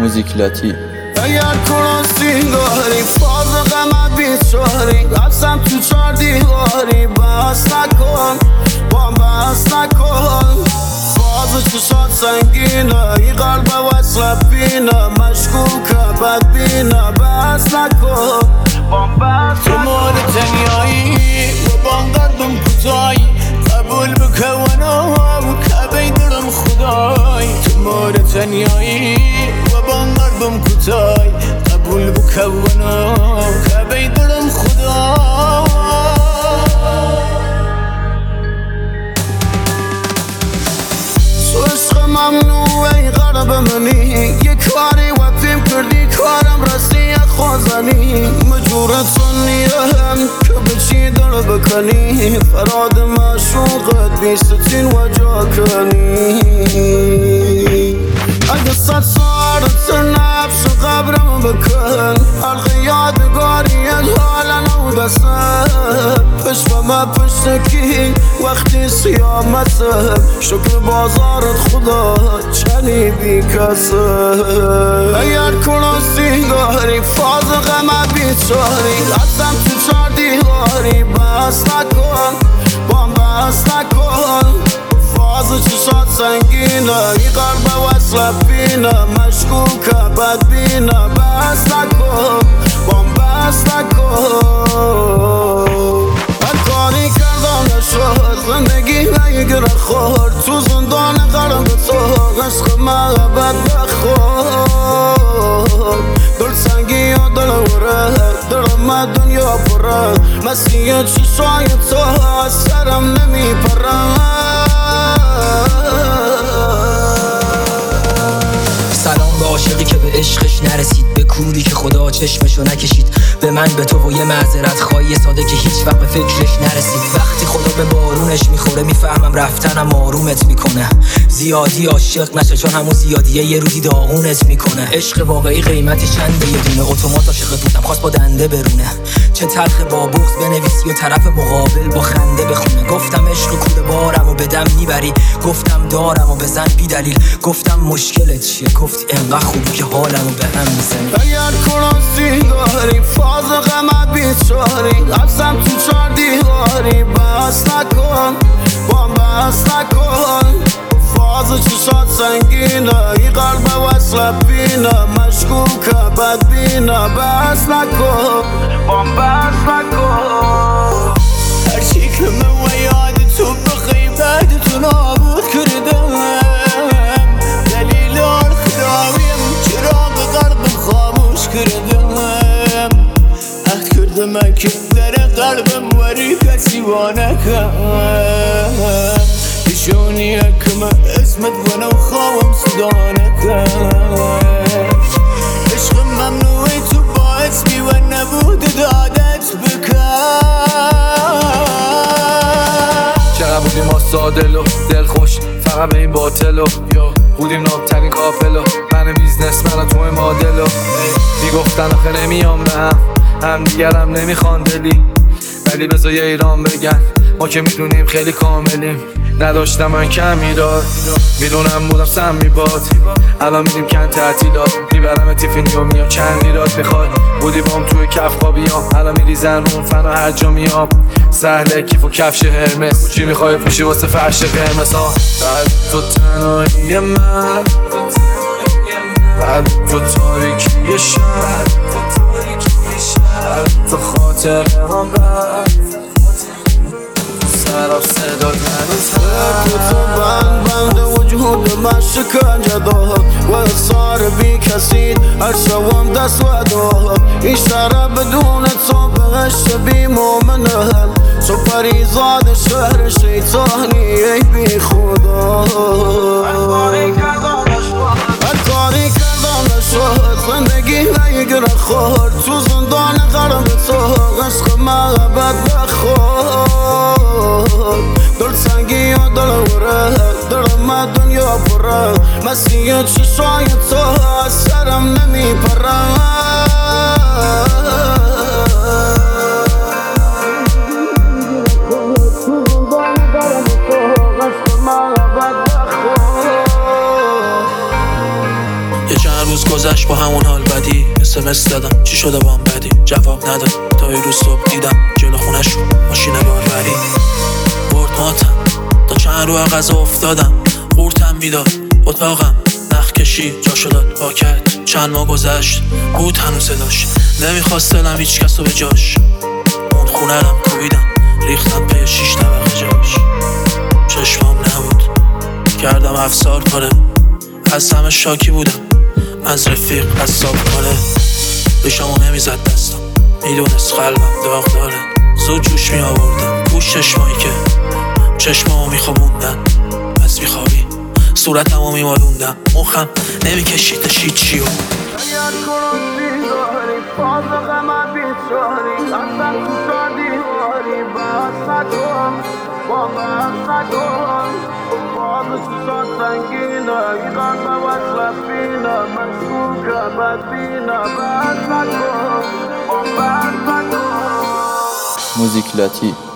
موزیک لاتی. اگر کنون سینگاری فاز غم بیچاری حبسم تو 4 دیواری بحث نکن با بحث نکن فاز چشات سنگینه ای قلب وصل بینه مشکوکه بدبینه بحث نکن با بحث نکن. تو مورد تنیایی و بانگردم کتایی قبول بکنم که بیدرم خدای. تو مورد تنیایی و بانگردم کتای قبول بکنم که بیدرم خدای. تو عشق ممنوعی غرب منی یه کاری و فیلم کردی کارم رسی خوزنی مجورت سنیم که بچی در بکنی فراد مشوقت بیستین و جا کنی. اگه 100 ساعت نفس قبرم بکن حلق یادگاری از حال نو دستم پشت و ما پشت کی وقتی سیامته شکر بازارت خدا چنی بی کسه. اگر کنون سینگاری فاز غم بیچاری حبسم تو 4 دیواری بحث نکن با بحث نکن فاز چشات سنگینه ای قلب وصل بینه مشکوکه بدبینه بحث نکن با بحث نکن. کاری کردم نشد زندگی نگیره خورد تو زندان قلب تو عشق محبت بخور دل سنگی و دل وره درم دنیا پره مسیح چشای تو از سرم نمیپره. سلام به عاشقی که به عشقش نرسید به کوری که خدا چشمشو نکشید به من به تو و یه معذرت خواهی ساده که هیچ وقت به فکرش نرسید. وقتی خدا به بارونش میخوره میفهمم رفتنم آرومت میکنه. زیادی عاشق نشه چون همون زیادیه یه روزی داغونت میکنه. عشق واقعی قیمتی چنده یه دونه اتومات عاشق بودم خواست با دنده برونه. چه تلخ با بغض بنویسی و طرف مقابل با خنده بخونه. گفتم عشق کوله بارم و بدم میبری گفتم دارم و بزن بی دلیل گفتم مشکلت چیه گفتی انقدر خوبی که حالمو به هم میزنی. اگر کنون سینگاری فاز غم بیچاری حبسم تو 4 دیواری بحث نکن با بحث نکن فاز چشات سنگینه ای قلب وصل بینه مشکوکه بدبینه بحث نکن با بحث نکن. هرچی که من و یاد تو بخی بعد تو نابود کردم دلیل آن خداویم چراغ قلبم خاموش کردم عهد کردم که در قلبم وری کسی وانکم نشونی اکم اسمت ونو خواهم صدانکم. عشق ممنوعی تو باعث بی و نبود دادت بکن. چقدر بودیم ما سادل و دل خوش فقط به این باطل و بودیم نابترین کاپل و من بیزنس من توی مادل و میگفتن آخه نمیام به هم دیگرم نمیخوان دلی ولی بذار یه ایران بگن ما که میدونیم خیلی کاملیم. نداشتم من کمی دار میدونم بودم سم میباد الان میدیم کن تعطیلات میبرم تیفینی و میام چند ایراد بخواد بودی بام توی کف خوابیام الان میریزن رون فنا هر جا میام سهله کیف و کفش هرمس چی میخوای پوشی واسه فرش قرمز ها. بعد تو تنهایی من بعد تو تاریکی شهر تو خاطر هم بعد سراب صداد هنوز تو بند وجود من شکنجه داد و اصار بی کسید هر شوام دست و داد این شهر بدون تو بهشت بی مومنه تو پریزاد شهر شیطانی ای بی خدا. هر کاری کردم نشد زندگی نگیره خورد تو زندان قلب تو عشق محبت بخور دل سنگی و دل وره درم دنیا پره مسیح چشای تو از سرم نمیپره. یه چند چند روز گذشت با همون حال بدی SMS دادم چی شده بام بدی جواب نداد تا یه روز صبح دیدم جلو خونشون ماشین باربری برد ماتم تا چند رو غذا افتادم قورتم میداد اتاقم نخ کشی جاشو داد پاکت چند ماه گذشت بود هنوز داشت نمیخواست دلم هیچ کس رو به جاش اون خونه رم کوبیدم ریختم پی 6 طبقه جاش چشمام نبود کردم افسار پاره از همه شاکی بودم از رفیق حساب کنه بشمو نمیزد دستم میدونست قلبم داغ داره زود جوش می آوردم گوش چشمایی که چشمامو میخوابوندن از بیخوابی صورتمو میمالوندم مخم نمیکشید تشید چیو اگر کنم بیداری فاز غم بیچاری اصلا تو شادیواری بحث نکن با بحث نکن فاز چشات سنگینه ایقان نوش لفینه مشکوکه بدبینه بحث نکن با بحث نکن موزیک لاتی